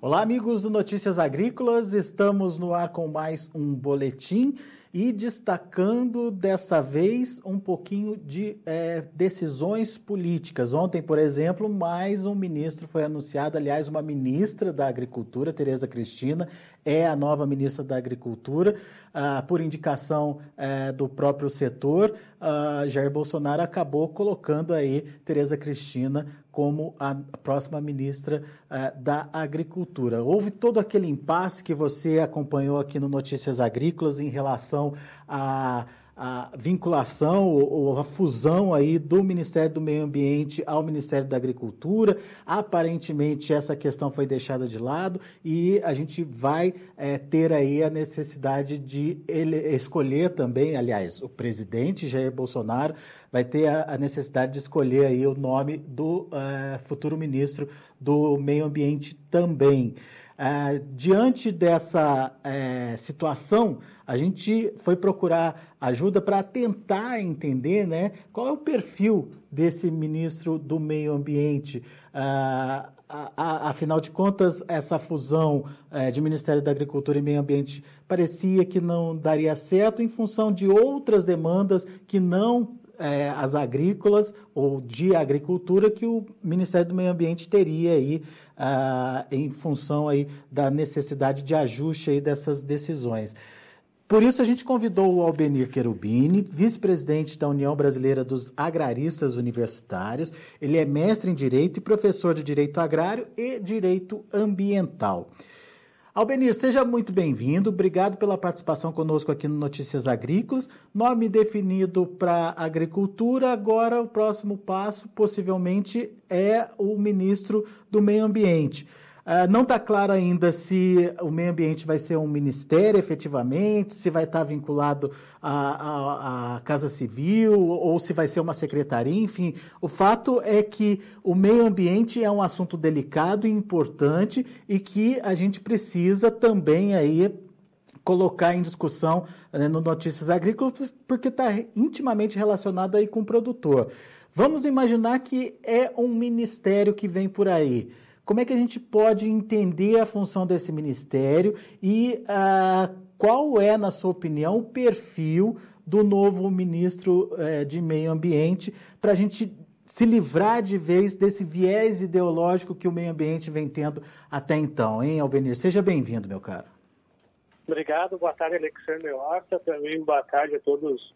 Olá, amigos do Notícias Agrícolas, estamos no ar com mais um boletim e destacando dessa vez um pouquinho de decisões políticas. Ontem, por exemplo, mais um ministro foi anunciado, aliás, uma ministra da Agricultura, Tereza Cristina, é a nova ministra da Agricultura, por indicação do próprio setor. Jair Bolsonaro acabou colocando aí Tereza Cristina como a próxima ministra da Agricultura. Houve todo aquele impasse que você acompanhou aqui no Notícias Agrícolas em relação à vinculação ou a fusão aí do Ministério do Meio Ambiente ao Ministério da Agricultura. Aparentemente essa questão foi deixada de lado e a gente vai ter aí a necessidade de escolher também, aliás, o presidente Jair Bolsonaro vai ter a necessidade de escolher aí o nome do futuro ministro do Meio Ambiente também. Diante dessa situação, a gente foi procurar ajuda para tentar entender, né, qual é o perfil desse ministro do Meio Ambiente. Afinal de contas, essa fusão de Ministério da Agricultura e Meio Ambiente parecia que não daria certo em função de outras demandas que não as agrícolas ou de agricultura que o Ministério do Meio Ambiente teria aí em função aí da necessidade de ajuste aí dessas decisões. Por isso a gente convidou o Albenir Cherubini, vice-presidente da União Brasileira dos Agraristas Universitários. Ele é mestre em Direito e professor de Direito Agrário e Direito Ambiental. Albenir, seja muito bem-vindo. Obrigado pela participação conosco aqui no Notícias Agrícolas. Nome definido para agricultura, agora o próximo passo possivelmente é o ministro do Meio Ambiente. Não está claro ainda se o meio ambiente vai ser um ministério efetivamente, se vai estar vinculado à Casa Civil ou se vai ser uma secretaria, enfim. O fato é que o meio ambiente é um assunto delicado e importante e que a gente precisa também aí colocar em discussão no Notícias Agrícolas, porque está intimamente relacionado aí com o produtor. Vamos imaginar que é um ministério que vem por aí. Como é que a gente pode entender a função desse ministério e qual é, na sua opinião, o perfil do novo ministro de Meio Ambiente para a gente se livrar de vez desse viés ideológico que o meio ambiente vem tendo até então, hein, Albenir? Seja bem-vindo, meu caro. Obrigado, boa tarde, Alexandre Horta, também boa tarde a todos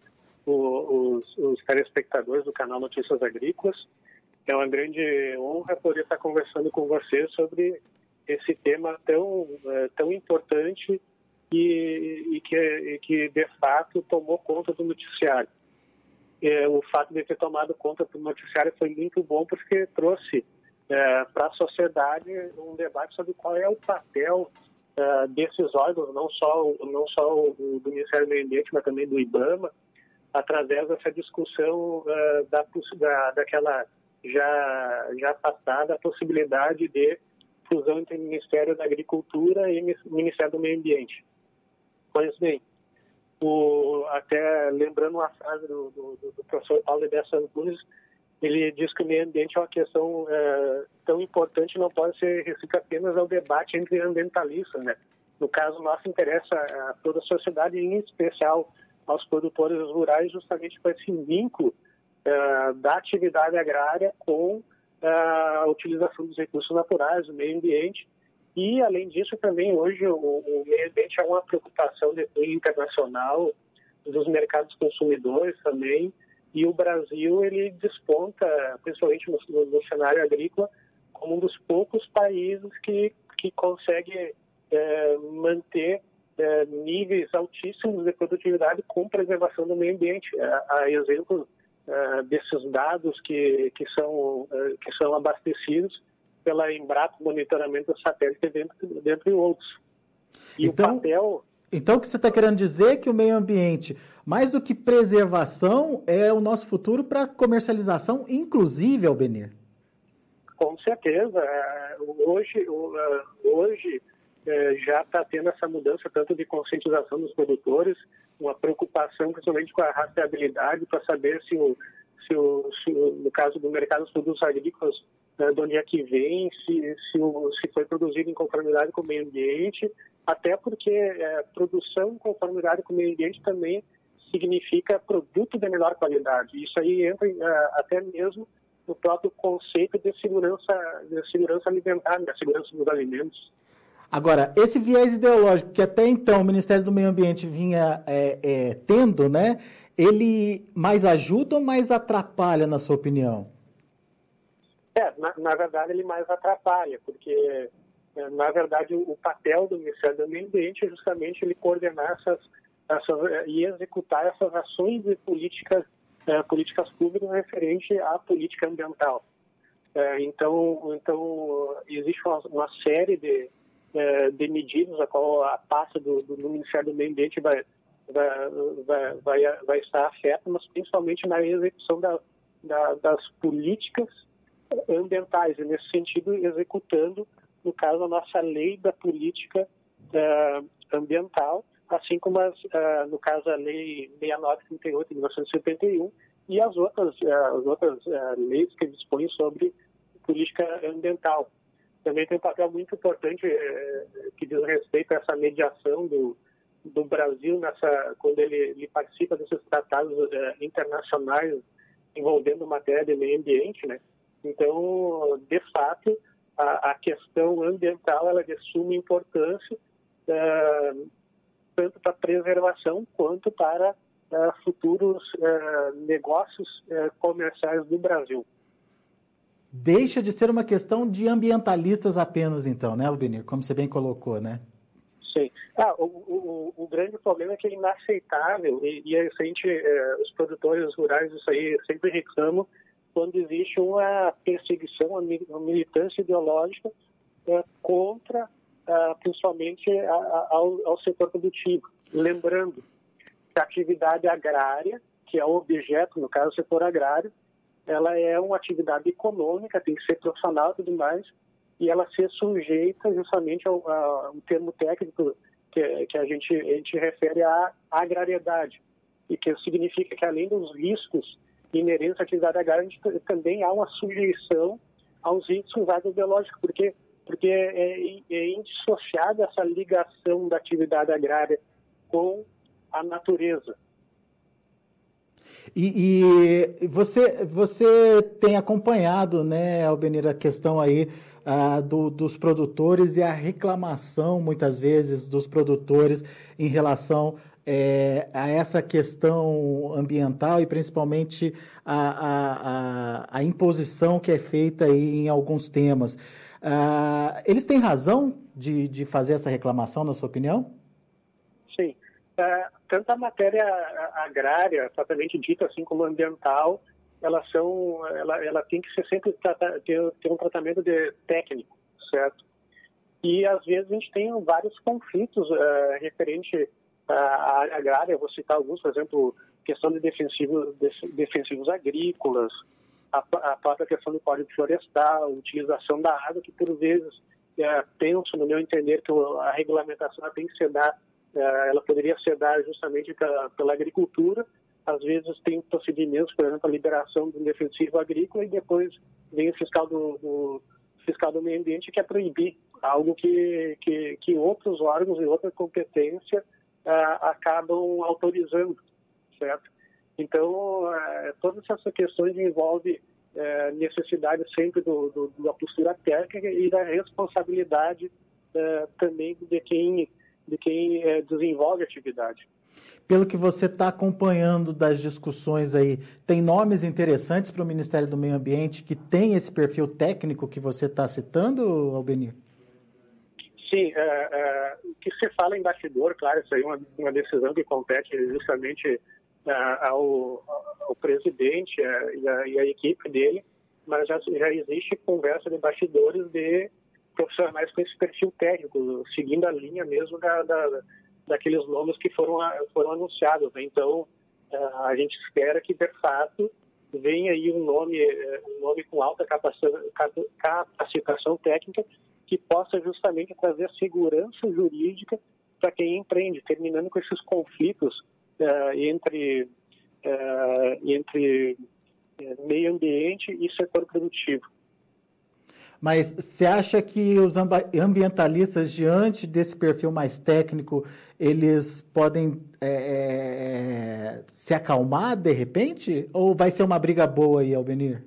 os telespectadores do canal Notícias Agrícolas. É uma grande honra poder estar conversando com você sobre esse tema tão importante e que, de fato, tomou conta do noticiário. O fato de ter tomado conta do noticiário foi muito bom porque trouxe para a sociedade um debate sobre qual é o papel desses órgãos, não só do Ministério do Meio Ambiente, mas também do IBAMA, através dessa discussão daquela já passada a possibilidade de fusão entre o Ministério da Agricultura e o Ministério do Meio Ambiente. Pois bem, até lembrando uma frase do professor Paulo Dessa Nunes, ele diz que o meio ambiente é uma questão tão importante, não pode ser restrita apenas ao debate entre ambientalistas, né? No caso, nosso interessa a toda a sociedade, em especial aos produtores rurais, justamente com esse vínculo da atividade agrária com a utilização dos recursos naturais, do meio ambiente. E, além disso, também hoje o meio ambiente é uma preocupação internacional dos mercados consumidores também, e o Brasil ele desponta, principalmente no cenário agrícola, como um dos poucos países que consegue manter níveis altíssimos de produtividade com preservação do meio ambiente. A exemplo desses dados que são abastecidos pela Embrapa, monitoramento do satélite, dentre outros. E então, o papel... Então, o que você está querendo dizer é que o meio ambiente, mais do que preservação, é o nosso futuro para comercialização, inclusive, Albenir? Com certeza. Hoje já está tendo essa mudança tanto de conscientização dos produtores, uma preocupação principalmente com a rastreabilidade para saber se no caso do mercado dos produtos agrícolas, de onde é que vem, se foi produzido em conformidade com o meio ambiente, até porque produção em conformidade com o meio ambiente também significa produto de melhor qualidade. Isso aí entra até mesmo no próprio conceito de segurança alimentar, da segurança dos alimentos. Agora, esse viés ideológico que até então o Ministério do Meio Ambiente vinha tendo, né, ele mais ajuda ou mais atrapalha, na sua opinião? Na verdade, ele mais atrapalha, porque, na verdade, o papel do Ministério do Meio Ambiente é justamente ele coordenar e executar essas ações de políticas públicas referente à política ambiental. Então existe uma série de medidas a qual a pasta do Ministério do Meio Ambiente vai estar afeta, mas principalmente na execução das políticas ambientais, e nesse sentido executando, no caso, a nossa lei da política ambiental, assim como no caso a lei 6938 de 1971 e as outras leis que dispõem sobre política ambiental. Também tem um papel muito importante que diz respeito a essa mediação do Brasil quando ele participa desses tratados internacionais envolvendo matéria de meio ambiente, né? Então, de fato, a questão ambiental ela é de suma importância, tanto para a preservação quanto para futuros negócios comerciais do Brasil. Deixa de ser uma questão de ambientalistas apenas, então, né, Albinir? Como você bem colocou, né? Sim. O grande problema é que é inaceitável, e os produtores rurais isso aí sempre reclamam, quando existe uma perseguição, uma militância ideológica contra, principalmente, ao setor produtivo. Lembrando que a atividade agrária, que é o objeto, no caso, o setor agrário, ela é uma atividade econômica, tem que ser profissional e tudo mais, e ela ser sujeita justamente a um termo técnico que a gente refere à agrariedade, e que significa que, além dos riscos inerentes à atividade agrária, também há uma sujeição aos riscos agrobiológicos, porque é indissociada essa ligação da atividade agrária com a natureza. E você tem acompanhado, né, Albinir, a questão aí dos produtores e a reclamação, muitas vezes, dos produtores em relação a essa questão ambiental e principalmente a imposição que é feita aí em alguns temas. Eles têm razão de fazer essa reclamação, na sua opinião? Sim. Tanto a matéria agrária, propriamente dita, assim como ambiental, ela tem que ser sempre ter um tratamento técnico, certo? E às vezes a gente tem vários conflitos referente à área agrária. Eu vou citar alguns, por exemplo, questão de defensivos agrícolas, a própria questão do Código Florestal, utilização da água, que por vezes penso, no meu entender, que a regulamentação tem que ser dada. Ela poderia ser dada justamente pela agricultura. Às vezes tem procedimentos, por exemplo, a liberação de um defensivo agrícola e depois vem o fiscal do meio ambiente que é proibir algo que outros órgãos e outra competência acabam autorizando, certo? Então, todas essas questões envolvem necessidade sempre da postura técnica e da responsabilidade também de quem desenvolve a atividade. Pelo que você está acompanhando das discussões aí, tem nomes interessantes para o Ministério do Meio Ambiente que tem esse perfil técnico que você está citando, Albinir? Sim, o que se fala em bastidor, claro, isso aí é uma decisão que compete justamente ao presidente e à equipe dele, mas já existe conversa de bastidores de profissionais com esse perfil técnico, seguindo a linha mesmo daqueles nomes que foram anunciados. Então, a gente espera que, de fato, venha aí um nome com alta capacitação técnica que possa justamente trazer segurança jurídica para quem empreende, terminando com esses conflitos entre meio ambiente e setor produtivo. Mas você acha que os ambientalistas, diante desse perfil mais técnico, eles podem se acalmar de repente? Ou vai ser uma briga boa aí, Albenir?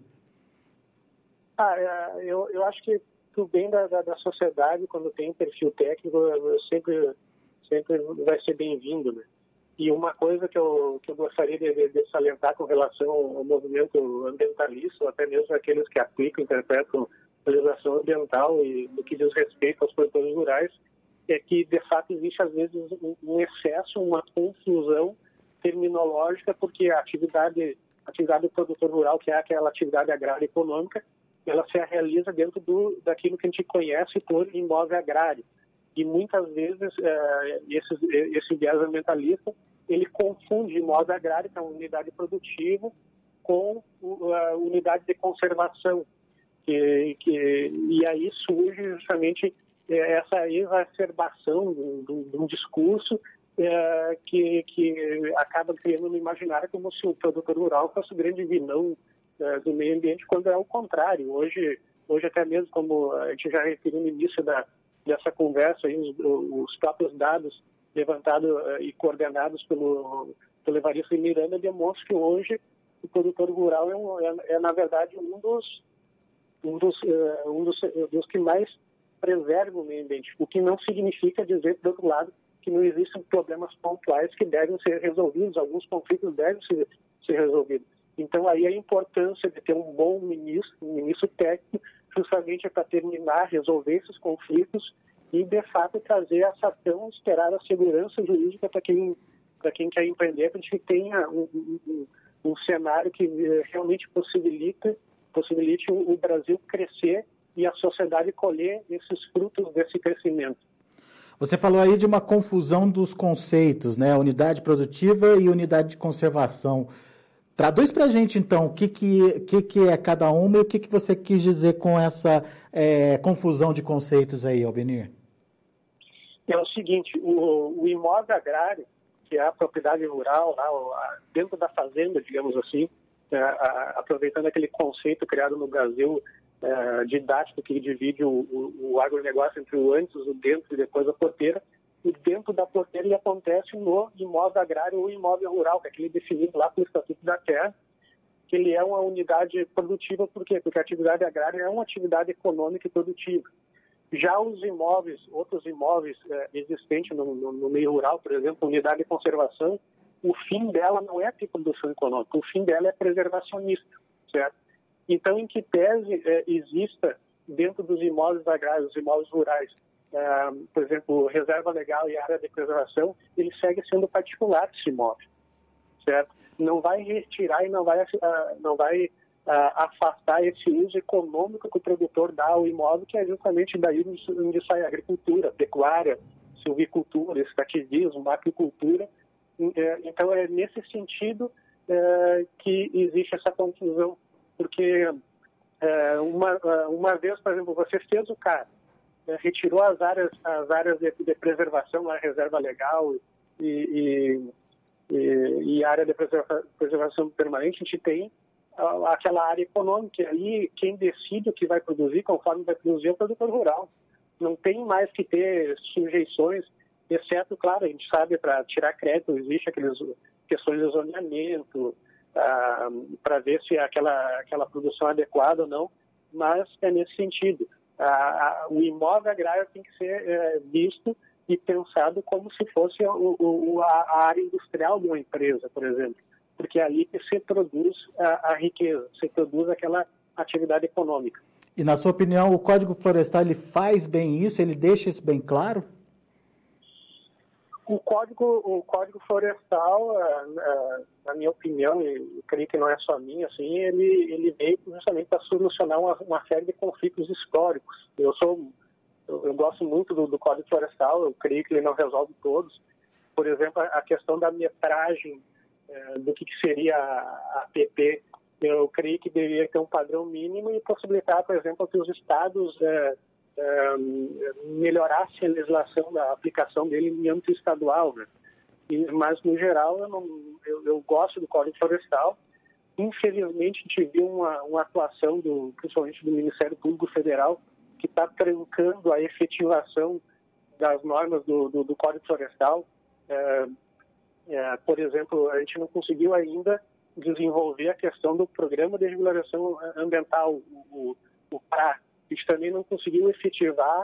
Eu acho que o bem da sociedade, quando tem um perfil técnico, sempre vai ser bem-vindo, né? E uma coisa que eu gostaria de salientar com relação ao movimento ambientalista, ou até mesmo aqueles que aplicam, interpretam a legislação ambiental e do que diz respeito aos produtores rurais, é que, de fato, existe, às vezes, um excesso, uma confusão terminológica, porque a atividade do produtor rural, que é aquela atividade agrária econômica, ela se realiza dentro daquilo que a gente conhece por imóvel agrário. E muitas vezes esse viés ambientalista ele confunde imóvel agrário, que é uma unidade produtiva, com a unidade de conservação. E aí surge justamente essa exacerbação de um discurso que acaba criando no imaginário como se o produtor rural fosse o grande vilão do meio ambiente, quando é o contrário. Hoje até mesmo, como a gente já referiu no início dessa conversa, aí, os próprios dados levantados e coordenados pelo Evaristo Miranda demonstram que hoje o produtor rural na verdade, um dos que mais preserva o meio ambiente, o que não significa dizer, por outro lado, que não existem problemas pontuais que devem ser resolvidos, alguns conflitos devem ser resolvidos. Então, aí a importância de ter um bom ministro, um ministro técnico, justamente para terminar, resolver esses conflitos e, de fato, trazer essa tão esperada segurança jurídica para quem quer empreender, para que a gente tenha um cenário que realmente possibilite o Brasil crescer e a sociedade colher esses frutos desse crescimento. Você falou aí de uma confusão dos conceitos, né? Unidade produtiva e unidade de conservação. Traduz para a gente, então, o que é cada uma e o que você quis dizer com essa confusão de conceitos aí, Albenir? É o seguinte, o imóvel agrário, que é a propriedade rural, dentro da fazenda, digamos assim, aproveitando aquele conceito criado no Brasil, didático, que divide o agronegócio entre o antes, o dentro e depois a porteira. O dentro da porteira ele acontece no imóvel agrário ou imóvel rural, que é aquele definido lá pelo Estatuto da Terra, que ele é uma unidade produtiva. Por quê? Porque a atividade agrária é uma atividade econômica e produtiva. Já os imóveis, outros imóveis existentes no meio rural, por exemplo, a unidade de conservação, o fim dela não é ter produção econômica, o fim dela é preservacionista, certo? Então, em que tese exista dentro dos imóveis agrários, dos imóveis rurais, por exemplo, reserva legal e área de preservação, ele segue sendo particular esse imóvel, certo? Não vai retirar e não vai afastar esse uso econômico que o produtor dá ao imóvel, que é justamente daí onde sai a agricultura, pecuária, silvicultura, extrativismo, aquicultura. Então, é nesse sentido que existe essa confusão, porque uma vez, por exemplo, você fez o CAR, retirou as áreas de preservação, a reserva legal e área de preservação permanente, a gente tem aquela área econômica, e aí quem decide o que vai produzir, conforme vai produzir, é o produtor rural. Não tem mais que ter sujeições, exceto, claro, a gente sabe, para tirar crédito, existe aquelas questões de zoneamento, para ver se aquela produção é adequada ou não, mas é nesse sentido. O imóvel agrário tem que ser visto e pensado como se fosse a área industrial de uma empresa, por exemplo, porque é ali que se produz a riqueza, se produz aquela atividade econômica. E, na sua opinião, o Código Florestal ele faz bem isso? Ele deixa isso bem claro? O Código Florestal, na minha opinião, e creio que não é só minha, assim, ele veio justamente para solucionar uma série de conflitos históricos. Eu gosto muito do Código Florestal, eu creio que ele não resolve todos. Por exemplo, a questão da metragem do que seria a APP, eu creio que deveria ter um padrão mínimo e possibilitar, por exemplo, que os estados melhorassem a legislação da aplicação dele em âmbito estadual, né? Mas, no geral, eu gosto do Código Florestal Infelizmente, a gente viu uma atuação, principalmente do Ministério Público Federal, que está trancando a efetivação das normas do Código Florestal. Por exemplo, a gente não conseguiu ainda desenvolver a questão do Programa de Regularização Ambiental, o PRA. A gente também não conseguiu efetivar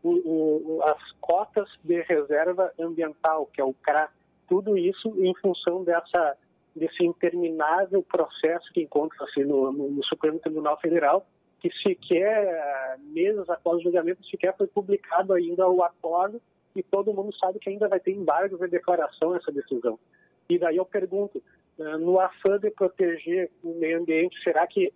as cotas de reserva ambiental, que é o CRA. Tudo isso em função desse interminável processo que encontra-se no Supremo Tribunal Federal, que sequer, meses após o julgamento, sequer foi publicado ainda o acordo, e todo mundo sabe que ainda vai ter embargos de declaração essa decisão. E daí eu pergunto, no afã de proteger o meio ambiente, será que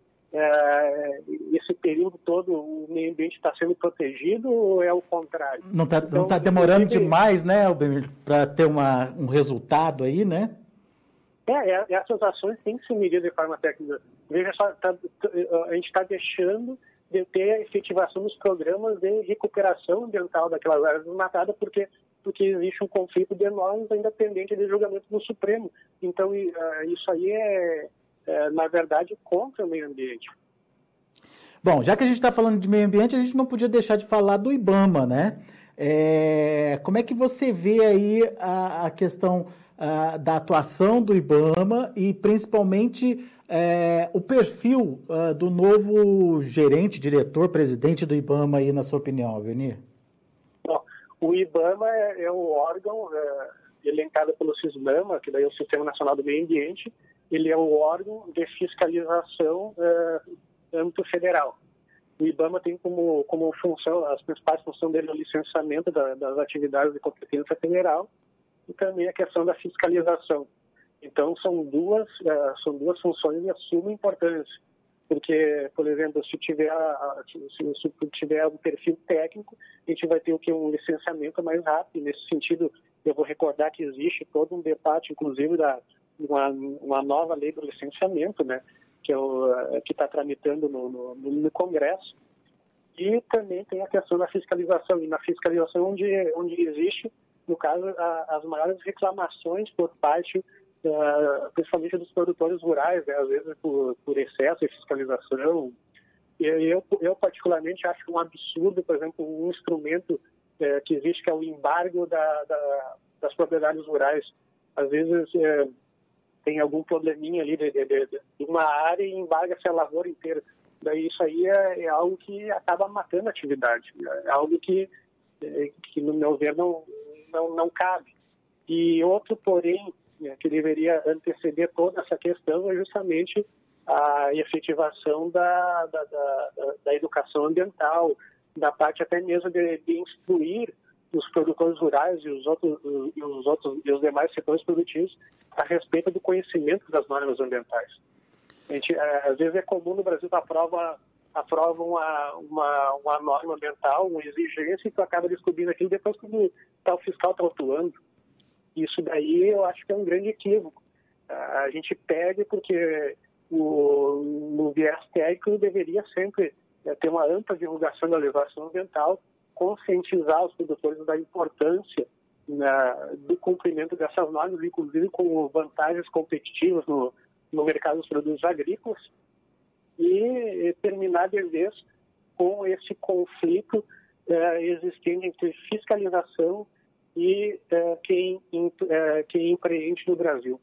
esse período todo o meio ambiente está sendo protegido ou é o contrário? Não está demorando demais, né, Albemir, para ter um resultado aí, né? Essas ações têm que ser medidas de forma técnica. Veja só, a gente está deixando de ter a efetivação dos programas de recuperação ambiental daquelas áreas desmatadas porque existe um conflito de normas ainda pendente de julgamento no Supremo. Então, isso aí na verdade, contra o meio ambiente. Bom, já que a gente está falando de meio ambiente, a gente não podia deixar de falar do IBAMA, né? Como é que você vê aí a questão da atuação do IBAMA e, principalmente, o perfil do novo gerente, diretor, presidente do IBAMA aí, na sua opinião, Albemir? Bom, o IBAMA é o órgão elencado pelo SISBAMA, que daí é o Sistema Nacional do Meio Ambiente. Ele é o órgão de fiscalização âmbito federal. O IBAMA tem como função, as principais funções dele é o licenciamento das atividades de competência federal e também a questão da fiscalização. Então, são duas funções de suma importância, porque, por exemplo, se tiver um perfil técnico, a gente vai ter um licenciamento mais rápido. Nesse sentido, eu vou recordar que existe todo um debate, inclusive, uma nova lei do licenciamento, né, que está tramitando no Congresso. E também tem a questão da fiscalização. E na fiscalização, onde existe, no caso, as maiores reclamações por parte, principalmente dos produtores rurais, né, às vezes por excesso de fiscalização. E eu particularmente acho um absurdo, por exemplo, um instrumento que existe, que é o embargo das propriedades rurais. Às vezes tem algum probleminha ali de uma área e embarga-se a lavoura inteira. Daí isso aí é algo que acaba matando a atividade. É algo que no meu ver, não cabe. E outro, porém, que deveria anteceder toda essa questão é justamente a efetivação da educação ambiental, da parte até mesmo de instruir os produtores rurais e os demais setores produtivos a respeito do conhecimento das normas ambientais. Às vezes é comum no Brasil aprova uma norma ambiental, uma exigência, e tu acaba descobrindo aquilo depois que o fiscal está atuando. Isso daí eu acho que é um grande equívoco. A gente pede porque no viés técnico deveria sempre ter uma ampla divulgação da legislação ambiental, conscientizar os produtores da importância do cumprimento dessas normas, inclusive com vantagens competitivas no mercado dos produtos agrícolas, e terminar de vez com esse conflito existente entre fiscalização e quem empreende no Brasil.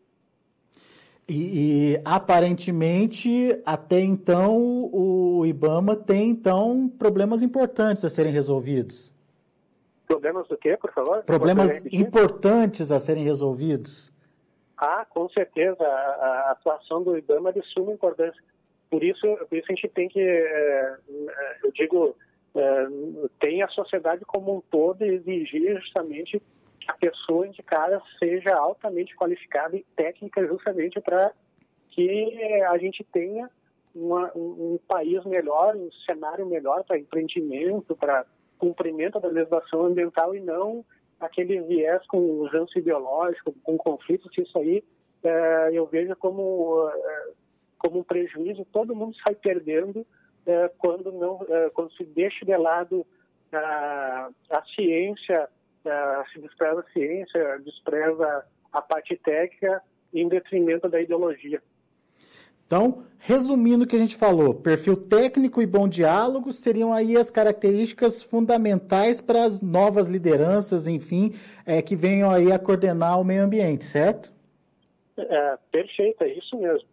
E aparentemente, até então, o IBAMA tem, então, problemas importantes a serem resolvidos. Problemas do quê, por favor? Problemas importantes a serem resolvidos. Com certeza. A atuação do IBAMA é de suma importância. Por isso a gente tem que, eu digo, tem a sociedade como um todo exigir justamente que a pessoa indicada seja altamente qualificada e técnica, justamente para que a gente tenha um país melhor, um cenário melhor para empreendimento, para cumprimento da legislação ambiental, e não aquele viés com urgência ideológica, com conflitos. Isso aí eu vejo como um prejuízo. Todo mundo sai perdendo quando se deixa de lado a ciência, se despreza a ciência, despreza a parte técnica em detrimento da ideologia. Então, resumindo o que a gente falou, perfil técnico e bom diálogo seriam aí as características fundamentais para as novas lideranças, enfim, que venham aí a coordenar o meio ambiente, certo? Perfeito, é isso mesmo.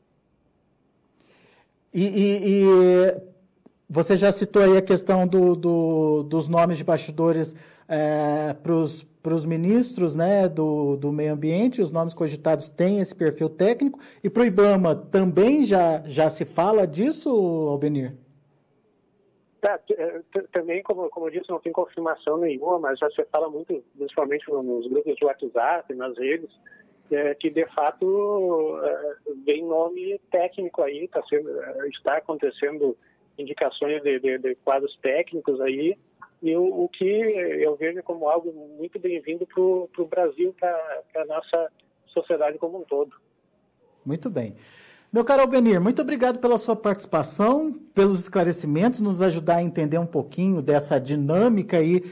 E você já citou aí a questão dos nomes de bastidores para os ministros, né, do meio ambiente, os nomes cogitados têm esse perfil técnico, e para o IBAMA também já se fala disso, Albenir? Também, como eu disse, não tem confirmação nenhuma, mas já se fala muito, principalmente nos grupos de WhatsApp, nas redes, que de fato vem nome técnico aí, está acontecendo indicações de quadros técnicos aí, e o que eu vejo como algo muito bem-vindo para o Brasil, para a nossa sociedade como um todo. Muito bem. Meu caro Albenir, muito obrigado pela sua participação, pelos esclarecimentos, nos ajudar a entender um pouquinho dessa dinâmica aí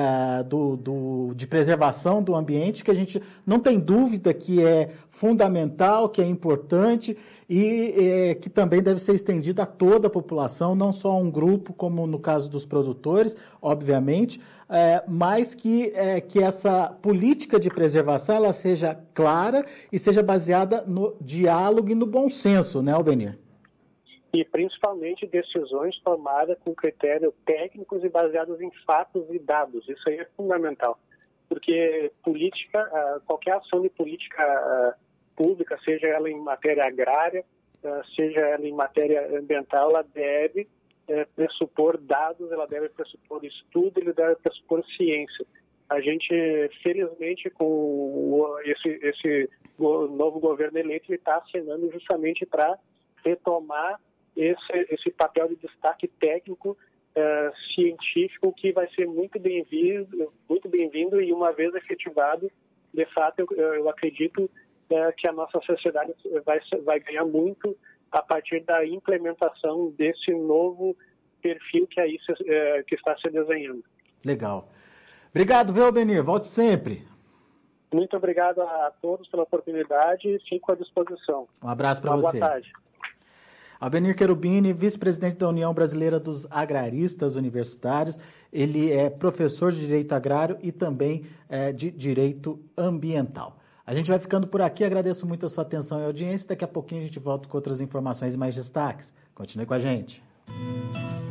de preservação do ambiente, que a gente não tem dúvida que é fundamental, que é importante e que também deve ser estendida a toda a população, não só a um grupo, como no caso dos produtores, obviamente, mas que essa política de preservação ela seja clara e seja baseada no diálogo e no bom senso, né, Albenir? E principalmente decisões tomadas com critérios técnicos e baseados em fatos e dados. Isso aí é fundamental, porque qualquer ação de política pública, seja ela em matéria agrária, seja ela em matéria ambiental, ela deve pressupor dados, ela deve pressupor estudo, ele deve pressupor ciência. A gente, felizmente, com esse novo governo eleito, ele está acenando justamente para retomar esse papel de destaque técnico, científico, que vai ser muito bem-vindo e, uma vez efetivado, de fato, eu acredito que a nossa sociedade vai ganhar muito a partir da implementação desse novo perfil que está se desenhando. Legal. Obrigado, viu, Albenir? Volte sempre. Muito obrigado a todos pela oportunidade e fico à disposição. Um abraço para você. Boa tarde. Albenir Cherubini, vice-presidente da União Brasileira dos Agraristas Universitários. Ele é professor de Direito Agrário e também de Direito Ambiental. A gente vai ficando por aqui, agradeço muito a sua atenção e audiência. Daqui a pouquinho a gente volta com outras informações e mais destaques. Continue com a gente.